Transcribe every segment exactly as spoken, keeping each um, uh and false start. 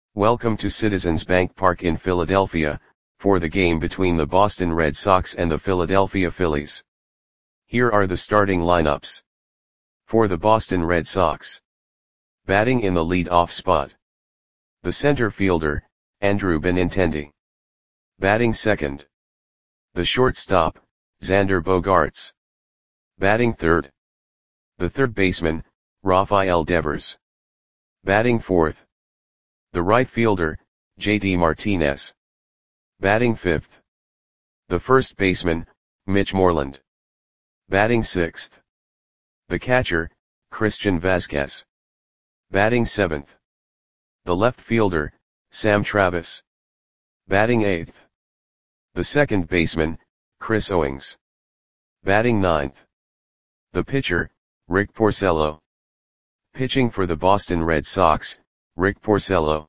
Welcome to Citizens Bank Park in Philadelphia, for the game between the Boston Red Sox and the Philadelphia Phillies. Here are the starting lineups. For the Boston Red Sox. Batting in the lead-off spot. The center fielder, Andrew Benintendi. Batting second. The shortstop, Xander Bogaerts. Batting third. The third baseman, Rafael Devers. Batting fourth. The right fielder, J D Martinez. Batting fifth. The first baseman, Mitch Moreland. Batting sixth. The catcher, Christian Vazquez. Batting seventh. The left fielder, Sam Travis. Batting eighth. The second baseman, Chris Owings. Batting ninth. The pitcher, Rick Porcello. Pitching for the Boston Red Sox, Rick Porcello.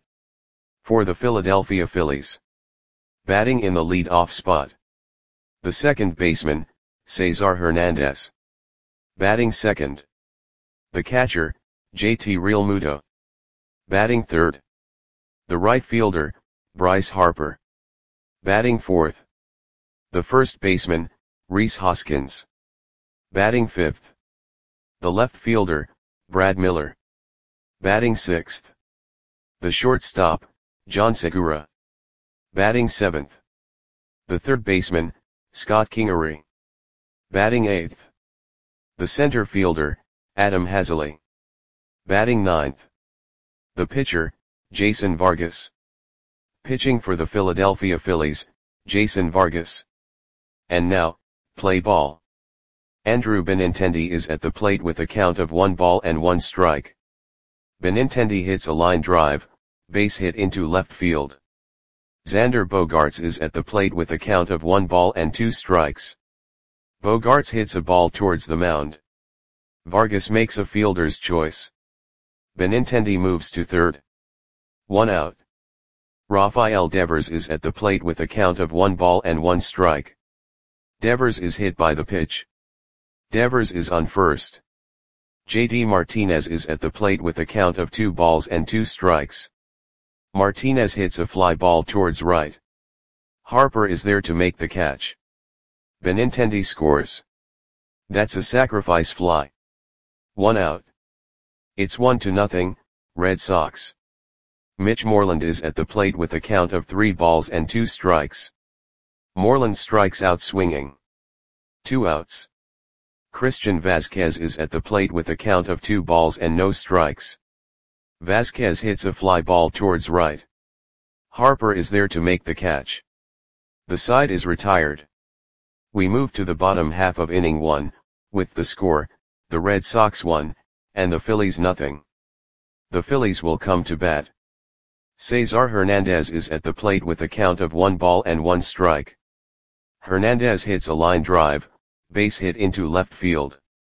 For the Philadelphia Phillies. Batting in the lead-off spot. The second baseman, Cesar Hernandez. Batting second. The catcher, J T Realmuto. Batting third. The right fielder, Bryce Harper. Batting fourth. The first baseman, Rhys Hoskins. Batting fifth. The left fielder, Brad Miller. Batting sixth. The shortstop, John Segura. Batting seventh. The third baseman, Scott Kingery. Batting eighth. The center fielder, Adam Haseley. Batting ninth. The pitcher, Jason Vargas. Pitching for the Philadelphia Phillies, Jason Vargas. And now, play ball. Andrew Benintendi is at the plate with a count of one ball and one strike. Benintendi hits a line drive, base hit into left field. Xander Bogaerts is at the plate with a count of one ball and two strikes. Bogaerts hits a ball towards the mound. Vargas makes a fielder's choice. Benintendi moves to third. One out. Rafael Devers is at the plate with a count of one ball and one strike. Devers is hit by the pitch. Devers is on first. J D Martinez is at the plate with a count of two balls and two strikes. Martinez hits a fly ball towards right. Harper is there to make the catch. Benintendi scores. That's a sacrifice fly. One out. It's one to nothing, Red Sox. Mitch Moreland is at the plate with a count of three balls and two strikes. Moreland strikes out swinging. Two outs. Christian Vazquez is at the plate with a count of two balls and no strikes. Vazquez hits a fly ball towards right. Harper is there to make the catch. The side is retired. We move to the bottom half of inning one, with the score, the Red Sox one, and the Phillies nothing. The Phillies will come to bat. Cesar Hernandez is at the plate with a count of one ball and one strike. Hernandez hits a line drive, base hit into left field.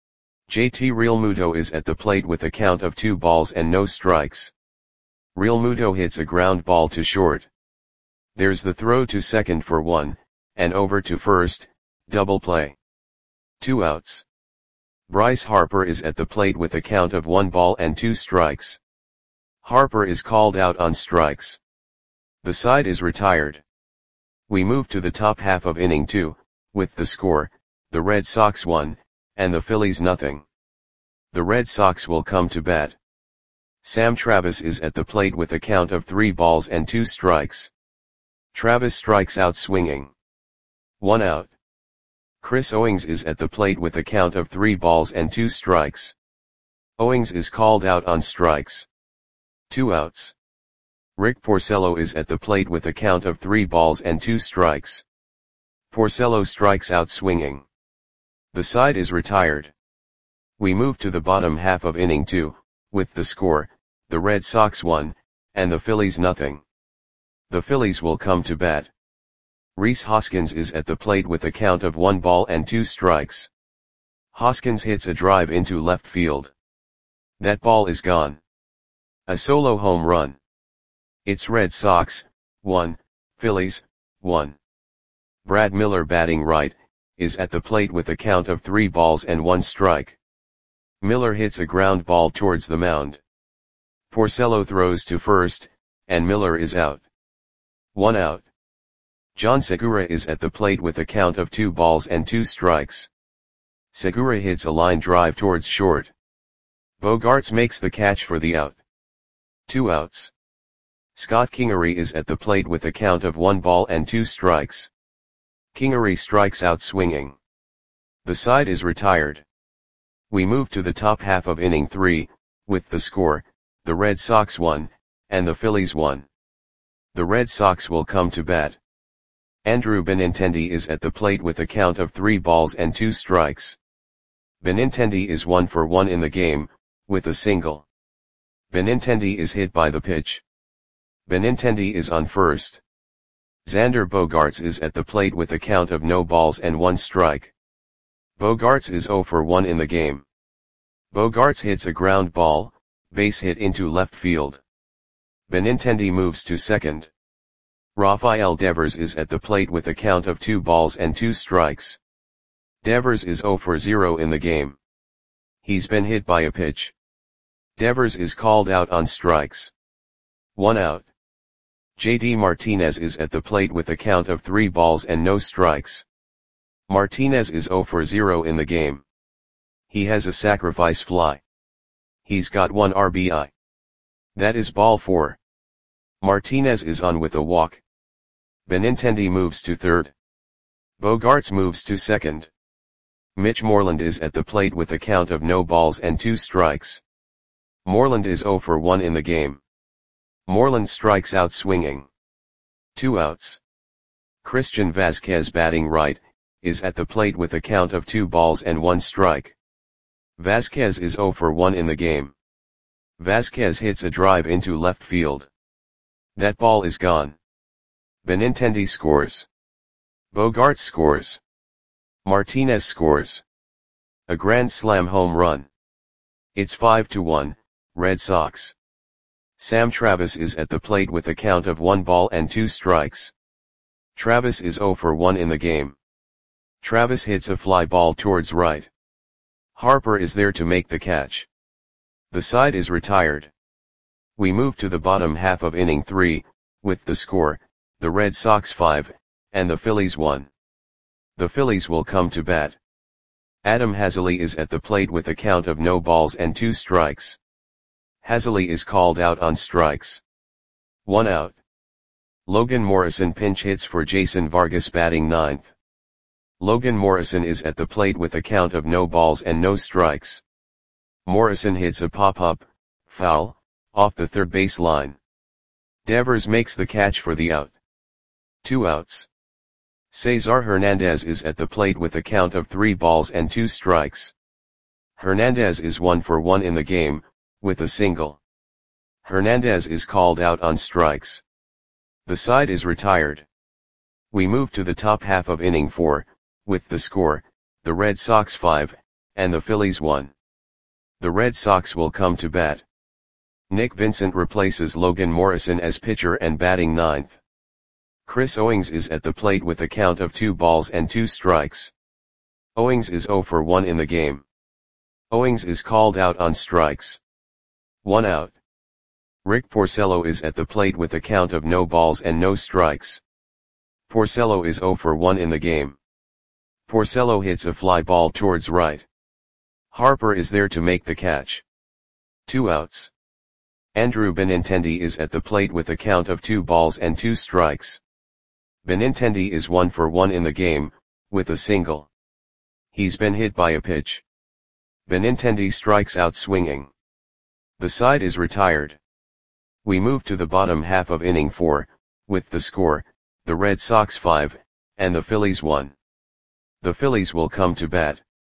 J T Realmuto is at the plate with a count of two balls and no strikes. Realmuto hits a ground ball to short. There's the throw to second for one, and over to first, double play. Two outs. Bryce Harper is at the plate with a count of one ball and two strikes. Harper is called out on strikes. The side is retired. We move to the top half of inning two, with the score, the Red Sox one, and the Phillies nothing. The Red Sox will come to bat. Sam Travis is at the plate with a count of three balls and two strikes. Travis strikes out swinging. One out. Chris Owings is at the plate with a count of three balls and two strikes. Owings is called out on strikes. Two outs. Rick Porcello is at the plate with a count of three balls and two strikes. Porcello strikes out swinging. The side is retired. We move to the bottom half of inning two, with the score, the Red Sox one, and the Phillies nothing. The Phillies will come to bat. Rhys Hoskins is at the plate with a count of one ball and two strikes. Hoskins hits a drive into left field. That ball is gone. A solo home run. It's Red Sox, one, Phillies, one. Brad Miller batting right, is at the plate with a count of three balls and one strike. Miller hits a ground ball towards the mound. Porcello throws to first, and Miller is out. One out. John Segura is at the plate with a count of two balls and two strikes. Segura hits a line drive towards short. Bogaerts makes the catch for the out. Two outs. Scott Kingery is at the plate with a count of one ball and two strikes. Kingery strikes out swinging. The side is retired. We move to the top half of inning three, with the score, the Red Sox won, and the Phillies won. The Red Sox will come to bat. Andrew Benintendi is at the plate with a count of three balls and two strikes. Benintendi is one for one in the game, with a single. Benintendi is hit by the pitch. Benintendi is on first. Xander Bogaerts is at the plate with a count of no balls and one strike. Bogaerts is zero for one in the game. Bogaerts hits a ground ball, base hit into left field. Benintendi moves to second. Rafael Devers is at the plate with a count of two balls and two strikes. Devers is zero for zero in the game. He's been hit by a pitch. Devers is called out on strikes. One out. J D Martinez is at the plate with a count of three balls and no strikes. Martinez is zero for zero in the game. He has a sacrifice fly. He's got one R B I. That is ball four. Martinez is on with a walk. Benintendi moves to third. Bogaerts moves to second. Mitch Moreland is at the plate with a count of no balls and two strikes. Moreland is zero for one in the game. Moreland strikes out swinging. Two outs. Christian Vazquez, batting right, is at the plate with a count of two balls and one strike. Vazquez is zero for one in the game. Vazquez hits a drive into left field. That ball is gone. Benintendi scores. Bogaerts scores. Martinez scores. A grand slam home run. It's five to one, Red Sox. Sam Travis is at the plate with a count of one ball and two strikes. Travis is zero for one in the game. Travis hits a fly ball towards right. Harper is there to make the catch. The side is retired. We move to the bottom half of inning three, with the score, the Red Sox five, and the Phillies one. The Phillies will come to bat. Adam Haseley is at the plate with a count of no balls and two strikes. Haseley is called out on strikes. One out. Logan Morrison pinch hits for Jason Vargas, batting ninth. Logan Morrison is at the plate with a count of no balls and no strikes. Morrison hits a pop-up, foul, off the third base line. Devers makes the catch for the out. Two outs. Cesar Hernandez is at the plate with a count of three balls and two strikes. Hernandez is one for one in the game, with a single. Hernandez is called out on strikes. The side is retired. We move to the top half of inning four, with the score, the Red Sox five, and the Phillies one. The Red Sox will come to bat. Nick Vincent replaces Logan Morrison as pitcher and batting ninth. Chris Owings is at the plate with a count of two balls and two strikes. Owings is zero for one in the game. Owings is called out on strikes. One out. Rick Porcello is at the plate with a count of no balls and no strikes. Porcello is zero for one in the game. Porcello hits a fly ball towards right. Harper is there to make the catch. Two outs. Andrew Benintendi is at the plate with a count of two balls and two strikes. Benintendi is one for one in the game, with a single. He's been hit by a pitch. Benintendi strikes out swinging. The side is retired. We move to the bottom half of inning four, with the score, the Red Sox five, and the Phillies one. The Phillies will come to bat.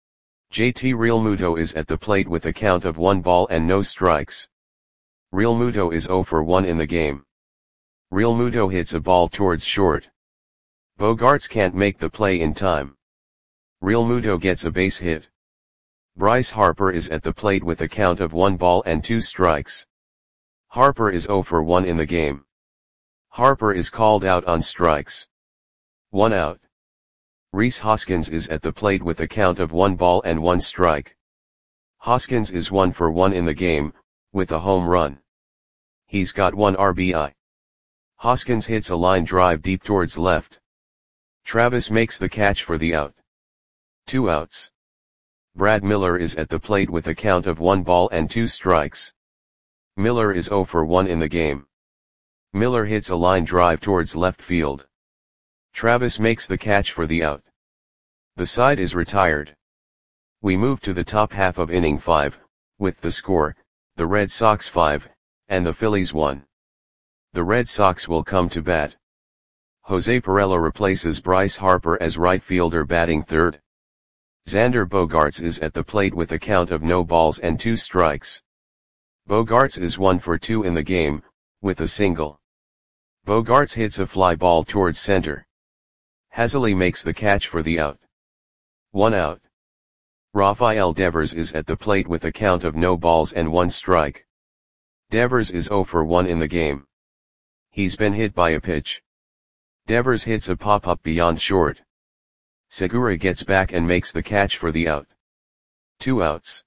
J T Realmuto is at the plate with a count of one ball and no strikes. Realmuto is zero for one in the game. Realmuto hits a ball towards short. Bogaerts can't make the play in time. Realmuto gets a base hit. Bryce Harper is at the plate with a count of one ball and two strikes. Harper is zero for one in the game. Harper is called out on strikes. One out. Rhys Hoskins is at the plate with a count of one ball and one strike. Hoskins is one for one in the game, with a home run. He's got one R B I. Hoskins hits a line drive deep towards left. Travis makes the catch for the out. Two outs. Brad Miller is at the plate with a count of one ball and two strikes. Miller is oh for one in the game. Miller hits a line drive towards left field. Travis makes the catch for the out. The side is retired. We move to the top half of inning five, with the score, the Red Sox five, and the Phillies one. The Red Sox will come to bat. Jose Pirela replaces Bryce Harper as right fielder batting third. Xander Bogaerts is at the plate with a count of no balls and two strikes. Bogaerts is one for two in the game, with a single. Bogaerts hits a fly ball towards center. Haseley makes the catch for the out. One out. Rafael Devers is at the plate with a count of no balls and one strike. Devers is oh for one in the game. He's been hit by a pitch. Devers hits a pop-up beyond short. Segura gets back and makes the catch for the out. Two outs.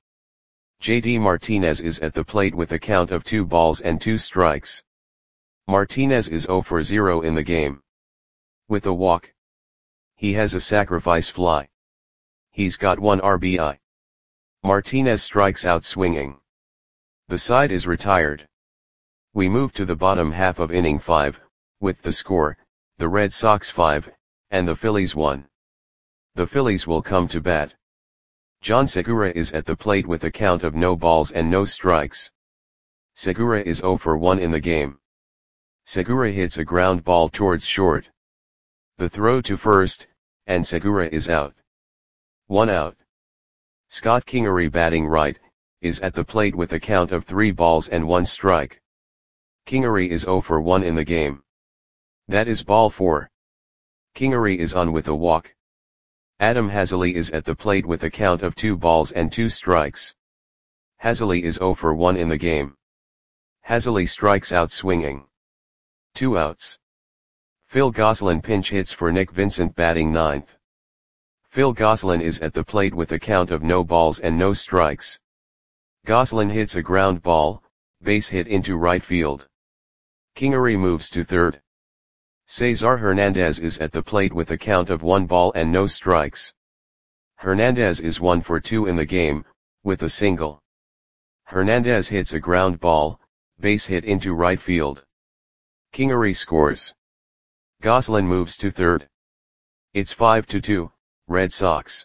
J D Martinez is at the plate with a count of two balls and two strikes. Martinez is oh for zero in the game. With a walk. He has a sacrifice fly. He's got one R B I. Martinez strikes out swinging. The side is retired. We move to the bottom half of inning five, with the score, the Red Sox five, and the Phillies one. The Phillies will come to bat. John Segura is at the plate with a count of no balls and no strikes. Segura is oh for one in the game. Segura hits a ground ball towards short. The throw to first, and Segura is out. One out. Scott Kingery batting right, is at the plate with a count of three balls and one strike. Kingery is oh for one in the game. That is ball four. Kingery is on with a walk. Adam Haseley is at the plate with a count of two balls and two strikes. Haseley is oh for one in the game. Haseley strikes out swinging. Two outs. Phil Gosselin pinch hits for Nick Vincent batting ninth. Phil Gosselin is at the plate with a count of no balls and no strikes. Gosselin hits a ground ball, base hit into right field. Kingery moves to third. Cesar Hernandez is at the plate with a count of one ball and no strikes. Hernandez is one for two in the game, with a single. Hernandez hits a ground ball, base hit into right field. Kingery scores. Gosselin moves to third. It's five to two, Red Sox.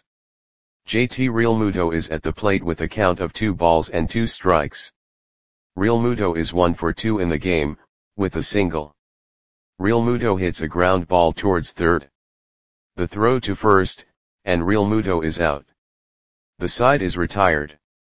J T Realmuto is at the plate with a count of two balls and two strikes. Realmuto is one for two in the game, with a single. Realmuto hits a ground ball towards third. The throw to first, and Realmuto is out. The side is retired.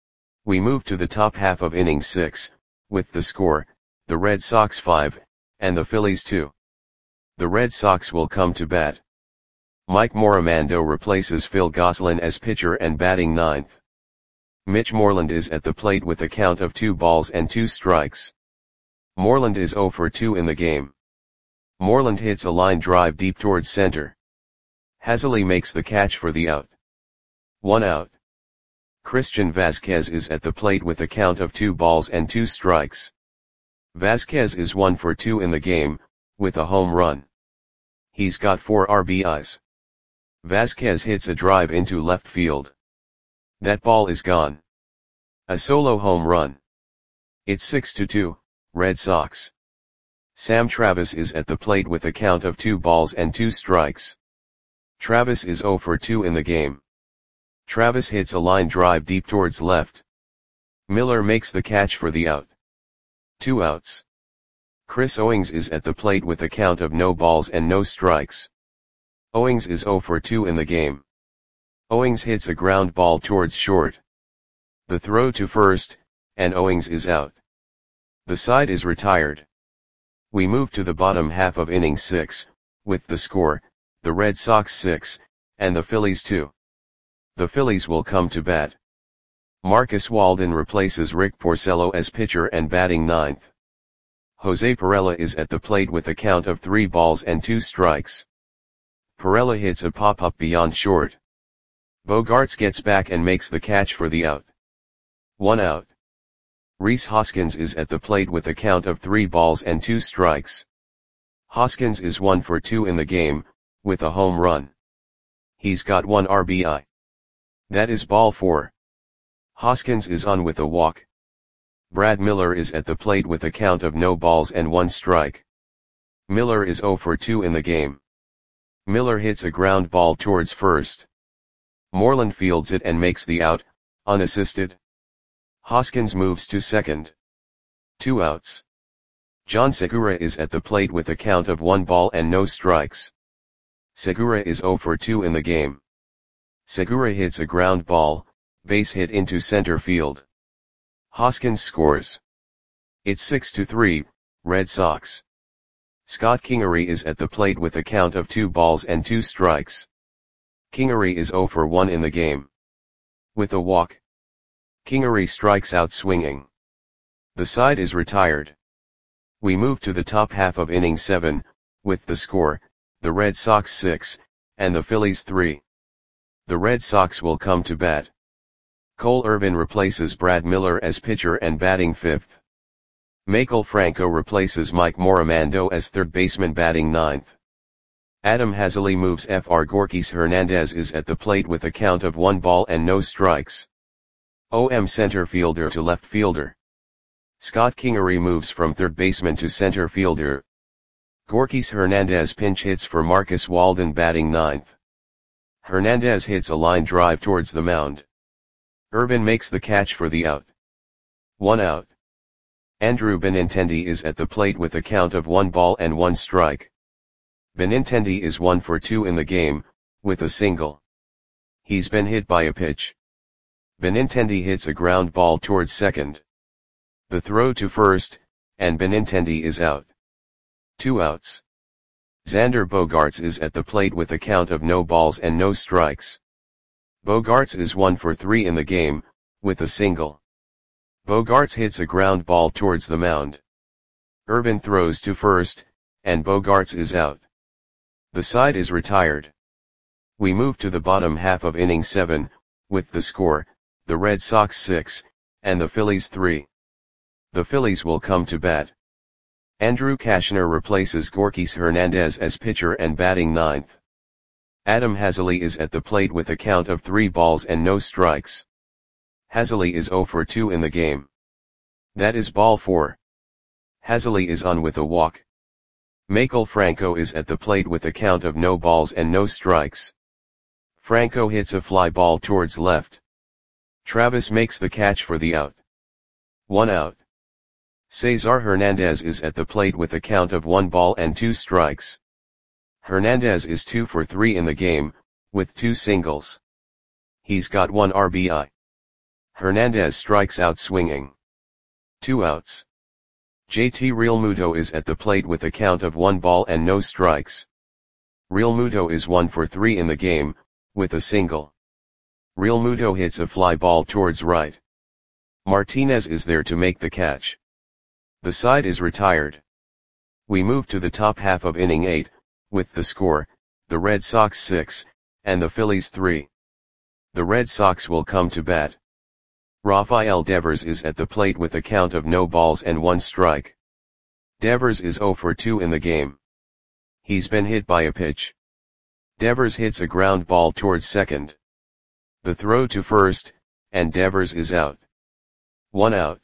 We move to the top half of inning six, with the score, the Red Sox five, and the Phillies two. The Red Sox will come to bat. Mike Morimando replaces Phil Gosselin as pitcher and batting ninth. Mitch Moreland is at the plate with a count of two balls and two strikes. Moreland is oh for two in the game. Moreland hits a line drive deep towards center. Haseley makes the catch for the out. One out. Christian Vazquez is at the plate with a count of two balls and two strikes. Vazquez is one for two in the game, with a home run. He's got four R B Is. Vazquez hits a drive into left field. That ball is gone. A solo home run. It's six to two, Red Sox. Sam Travis is at the plate with a count of two balls and two strikes. Travis is oh for two in the game. Travis hits a line drive deep towards left. Miller makes the catch for the out. Two outs. Chris Owings is at the plate with a count of no balls and no strikes. Owings is oh for two in the game. Owings hits a ground ball towards short. The throw to first, and Owings is out. The side is retired. We move to the bottom half of inning six, with the score, the Red Sox six, and the Phillies two. The Phillies will come to bat. Marcus Walden replaces Rick Porcello as pitcher and batting ninth. Jose Pirela is at the plate with a count of three balls and two strikes. Pirela hits a pop-up beyond short. Bogaerts gets back and makes the catch for the out. One out. Rhys Hoskins is at the plate with a count of three balls and two strikes. Hoskins is one for two in the game, with a home run. He's got one R B I. That is ball four. Hoskins is on with a walk. Brad Miller is at the plate with a count of no balls and one strike. Miller is zero for two in the game. Miller hits a ground ball towards first. Moreland fields it and makes the out, unassisted. Hoskins moves to second. Two outs. John Segura is at the plate with a count of one ball and no strikes. Segura is zero for two in the game. Segura hits a ground ball, base hit into center field. Hoskins scores. It's six to three, Red Sox. Scott Kingery is at the plate with a count of two balls and two strikes. Kingery is zero for one in the game. With a walk, Kingery strikes out swinging. The side is retired. We move to the top half of inning seven, with the score, the Red Sox six, and the Phillies three. The Red Sox will come to bat. Cole Irvin replaces Brad Miller as pitcher and batting fifth. Michael Franco replaces Mike Morimando as third baseman batting ninth. Adam Haseley moves F R Gorkys Hernandez is at the plate with a count of one ball and no strikes. O M center fielder to left fielder. Scott Kingery moves from third baseman to center fielder. Gorkys Hernandez pinch hits for Marcus Walden batting ninth. Hernandez hits a line drive towards the mound. Irvin makes the catch for the out. One out. Andrew Benintendi is at the plate with a count of one ball and one strike. Benintendi is one for two in the game, with a single. He's been hit by a pitch. Benintendi hits a ground ball towards second. The throw to first, and Benintendi is out. Two outs. Xander Bogaerts is at the plate with a count of no balls and no strikes. Bogaerts is one for three in the game, with a single. Bogaerts hits a ground ball towards the mound. Irvin throws to first, and Bogaerts is out. The side is retired. We move to the bottom half of inning seven, with the score, the Red Sox six, and the Phillies three. The Phillies will come to bat. Andrew Cashner replaces Gorkys Hernandez as pitcher and batting ninth. Adam Haseley is at the plate with a count of three balls and no strikes. Haseley is zero for two in the game. That is ball four. Haseley is on with a walk. Michael Franco is at the plate with a count of no balls and no strikes. Franco hits a fly ball towards left. Travis makes the catch for the out. One out. Cesar Hernandez is at the plate with a count of one ball and two strikes. Hernandez is two for three in the game, with two singles. He's got one R B I. Hernandez strikes out swinging. Two outs. J T Realmuto is at the plate with a count of one ball and no strikes. Realmuto is one for three in the game, with a single. Realmuto hits a fly ball towards right. Martinez is there to make the catch. The side is retired. We move to the top half of inning eight, with the score, the Red Sox six, and the Phillies three. The Red Sox will come to bat. Rafael Devers is at the plate with a count of no balls and one strike. Devers is zero for two in the game. He's been hit by a pitch. Devers hits a ground ball towards second. The throw to first, and Devers is out. One out.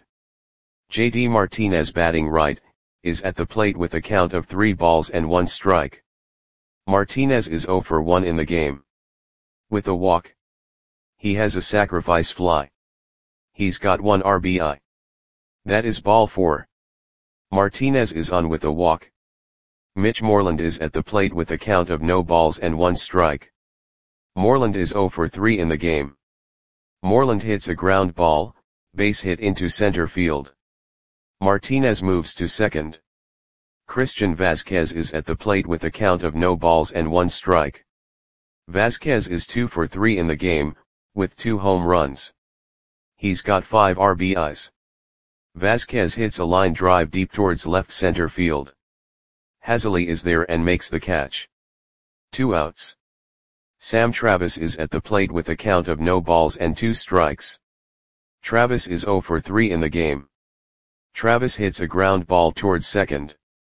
J D Martinez batting right, is at the plate with a count of three balls and one strike. Martinez is zero for one in the game. With a walk. He has a sacrifice fly. He's got one R B I. That is ball four. Martinez is on with a walk. Mitch Moreland is at the plate with a count of no balls and one strike. Moreland is zero for three in the game. Moreland hits a ground ball, base hit into center field. Martinez moves to second. Christian Vazquez is at the plate with a count of no balls and one strike. Vazquez is two for three in the game, with two home runs. He's got five R B Is. Vazquez hits a line drive deep towards left center field. Haseley is there and makes the catch. Two outs. Sam Travis is at the plate with a count of no balls and two strikes. Travis is zero for three in the game. Travis hits a ground ball towards second.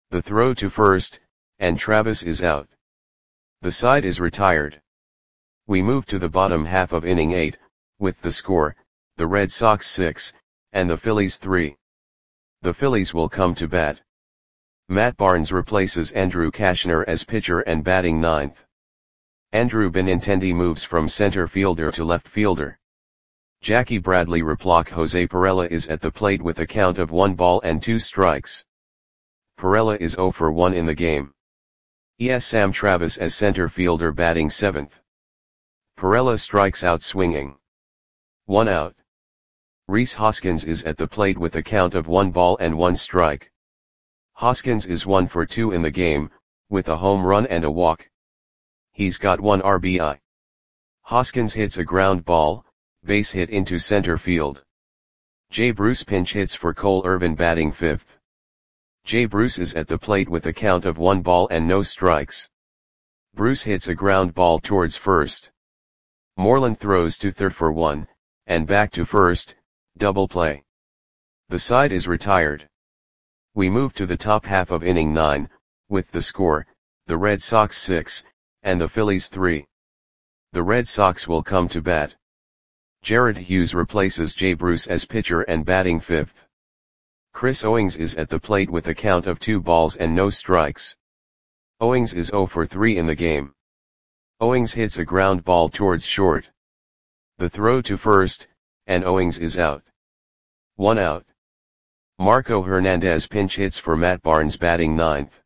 The throw to first, and Travis is out. The side is retired. We move to the bottom half of inning eight, with the score, the Red Sox six, and the Phillies three. The Phillies will come to bat. Matt Barnes replaces Andrew Cashner as pitcher and batting ninth. Andrew Benintendi moves from center fielder to left fielder. Jackie Bradley replace Jose Pirela is at the plate with a count of one ball and two strikes. Pirela is zero for one in the game. E S Sam Travis as center fielder batting seventh. Pirela strikes out swinging. One out. Rhys Hoskins is at the plate with a count of one ball and one strike. Hoskins is one for two in the game, with a home run and a walk. He's got one R B I. Hoskins hits a ground ball, base hit into center field. Jay Bruce pinch hits for Cole Irvin batting fifth. Jay Bruce is at the plate with a count of one ball and no strikes. Bruce hits a ground ball towards first. Moreland throws to third for one, and back to first, double play. The side is retired. We move to the top half of inning nine, with the score, the Red Sox six, and the Phillies three. The Red Sox will come to bat. Jared Hughes replaces Jay Bruce as pitcher and batting fifth. Chris Owings is at the plate with a count of two balls and no strikes. Owings is zero for three in the game. Owings hits a ground ball towards short. The throw to first, and Owings is out. One out. Marco Hernandez pinch hits for Matt Barnes batting ninth.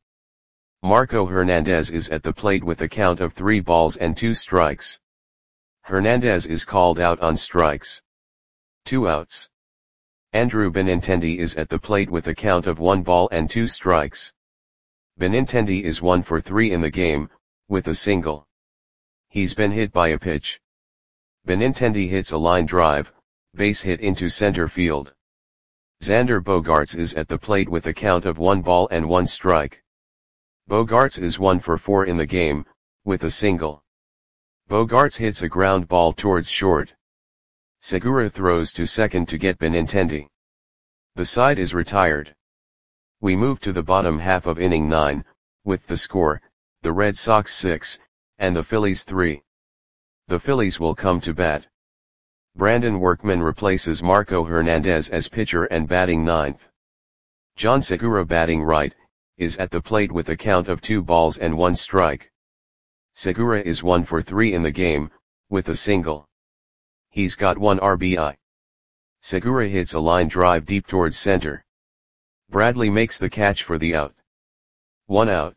Marco Hernandez is at the plate with a count of three balls and two strikes. Hernandez is called out on strikes. Two outs. Andrew Benintendi is at the plate with a count of one ball and two strikes. Benintendi is one for three in the game, with a single. He's been hit by a pitch. Benintendi hits a line drive, base hit into center field. Xander Bogaerts is at the plate with a count of one ball and one strike. Bogaerts is one for four in the game, with a single. Bogaerts hits a ground ball towards short. Segura throws to second to get Benintendi. The side is retired. We move to the bottom half of inning nine, with the score, the Red Sox six, and the Phillies three. The Phillies will come to bat. Brandon Workman replaces Marco Hernandez as pitcher and batting ninth. John Segura batting right, is at the plate with a count of two balls and one strike. Segura is one for three in the game, with a single. He's got one R B I. Segura hits a line drive deep towards center. Bradley makes the catch for the out. One out.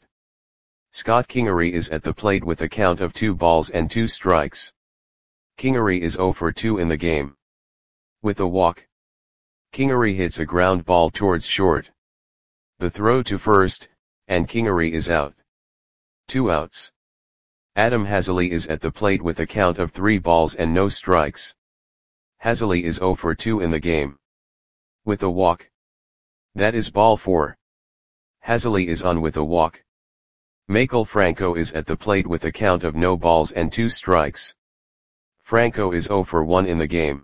Scott Kingery is at the plate with a count of two balls and two strikes. Kingery is zero for two in the game. With a walk. Kingery hits a ground ball towards short. The throw to first, and Kingery is out. Two outs. Adam Haseley is at the plate with a count of three balls and no strikes. Haseley is zero for two in the game. With a walk. That is ball four. Haseley is on with a walk. Maikel Franco is at the plate with a count of no balls and two strikes. Franco is zero for one in the game.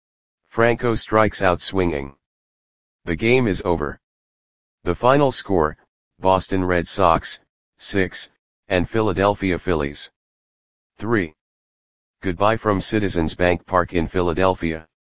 Franco strikes out swinging. The game is over. The final score, Boston Red Sox, six, and Philadelphia Phillies, three. Goodbye from Citizens Bank Park in Philadelphia.